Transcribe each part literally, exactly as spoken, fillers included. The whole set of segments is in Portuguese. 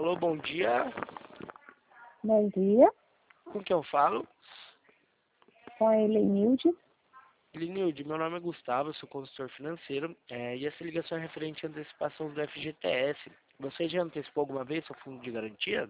Alô, bom dia. Bom dia, Com quem eu falo? com a Helenilde. Linilde, meu nome é Gustavo, eu sou consultor financeiro é, e essa ligação é referente à antecipação do F G T S. Você já antecipou alguma vez seu fundo de garantia?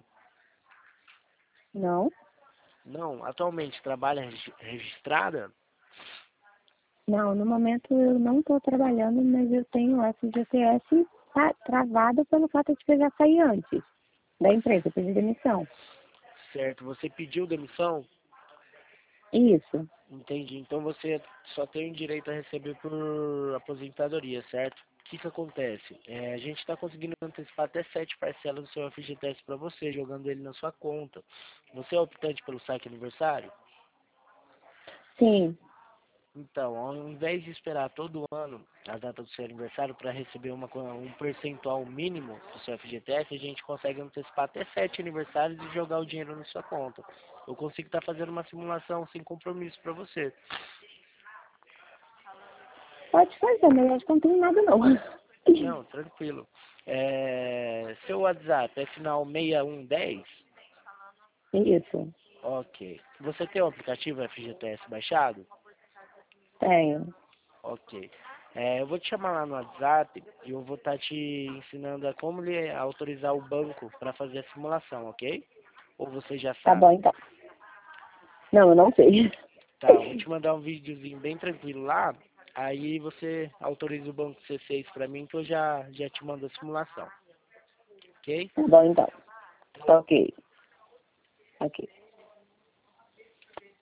Não, Não, atualmente trabalha regi- registrada? não, no momento eu não estou trabalhando, mas eu tenho o F G T S tá travado pelo fato de que eu já saí antes da empresa, eu pedi demissão. Certo, você pediu demissão? Isso, Entendi, então você só tem direito a receber por aposentadoria, certo? O que que acontece? É, a gente está conseguindo antecipar até sete parcelas do seu F G T S para você, jogando ele na sua conta. Você é optante pelo saque aniversário? sim, Então, ao invés de esperar todo ano a data do seu aniversário para receber uma, co- um percentual mínimo do seu F G T S, a gente consegue antecipar até sete aniversários e jogar o dinheiro na sua conta. Eu consigo estar fazendo uma simulação sem compromisso para você. pode fazer, mas eu acho que não tem nada não. Não, tranquilo. É, seu WhatsApp é final seis um um zero? Isso, Ok. Você tem o aplicativo F G T S baixado? tenho. Ok. É, eu vou te chamar lá no WhatsApp e eu vou estar te ensinando a como lhe autorizar o banco para fazer a simulação, ok? Ou você já Tá sabe? bom então. Não, eu não sei. Tá, eu vou te mandar um videozinho bem tranquilo lá, aí você autoriza o banco C seis para mim que eu já, já te mando a simulação, ok? Tá bom então. Ok, ok.